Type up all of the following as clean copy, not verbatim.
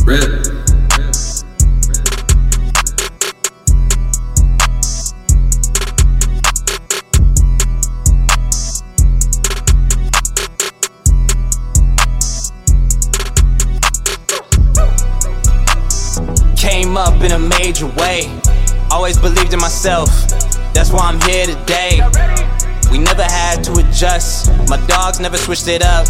Rip. Came up in a major way, always believed in myself, that's why I'm here today. We never had to adjust, my dogs never switched it up.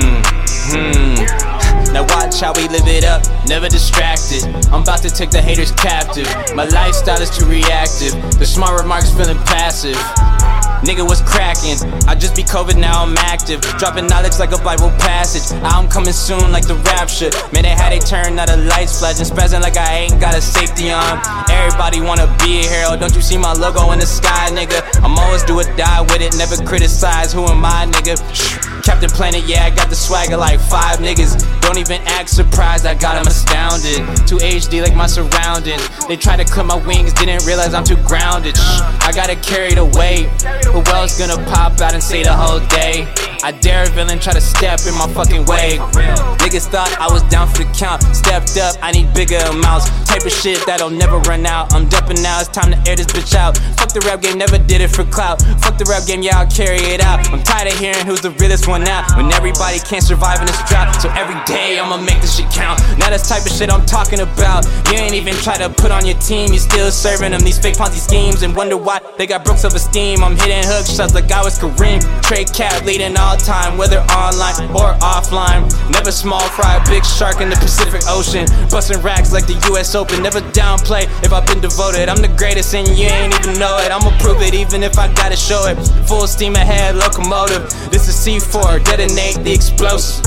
Now watch how we live it up, never distracted. I'm about to take the haters captive, my lifestyle is too reactive. The smart remarks feeling passive. Nigga, what's cracking? I just be COVID, now I'm active. Dropping knowledge like a Bible passage. I'm coming soon like the rapture. Man, they had they turn, now the lights flashing. Spazzing like I ain't got a safety on. Everybody wanna be a hero. Don't you see my logo in the sky, nigga? I'm always do or die with it, never criticize. Who am I, nigga? Captain Planet, yeah, I got the swagger like 5 niggas. Don't even act surprised, I got 'em astounded. Too HD like my surroundings. They tried to clip my wings, didn't realize I'm too grounded. I gotta carry the weight. Who else gonna pop out and say the whole day? I dare a villain try to step in my fucking way. Niggas thought I was down for the count. Stepped up, I need bigger amounts. Type of shit that'll never run out. I'm dumping now, it's time to air this bitch out. Fuck the rap game, never did it for clout. Fuck the rap game, yeah, I'll carry it out. I'm tired of hearing who's the realest one out, when everybody can't survive in this drought. So every day I'ma make this shit count. Now that's type of shit I'm talking about. You ain't even try to put on your team, you still serving them these fake Ponzi schemes and wonder why they got broke self-esteem. I'm hitting hook shots like I was Kareem. Trade cap leading all time, whether online or offline. Never small fry, big shark in the Pacific Ocean. Busting racks like the US Open. Never downplay if I've been devoted. I'm the greatest and you ain't even know it. I'ma prove it even if I gotta show it. Full steam ahead, locomotive. This is C4, detonate the explosive.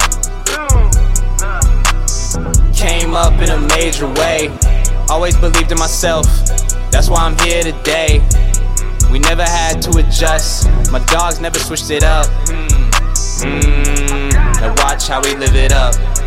Came up in a major way, always believed in myself, that's why I'm here today. We never had to adjust, my dogs never switched it up. Now watch how we live it up.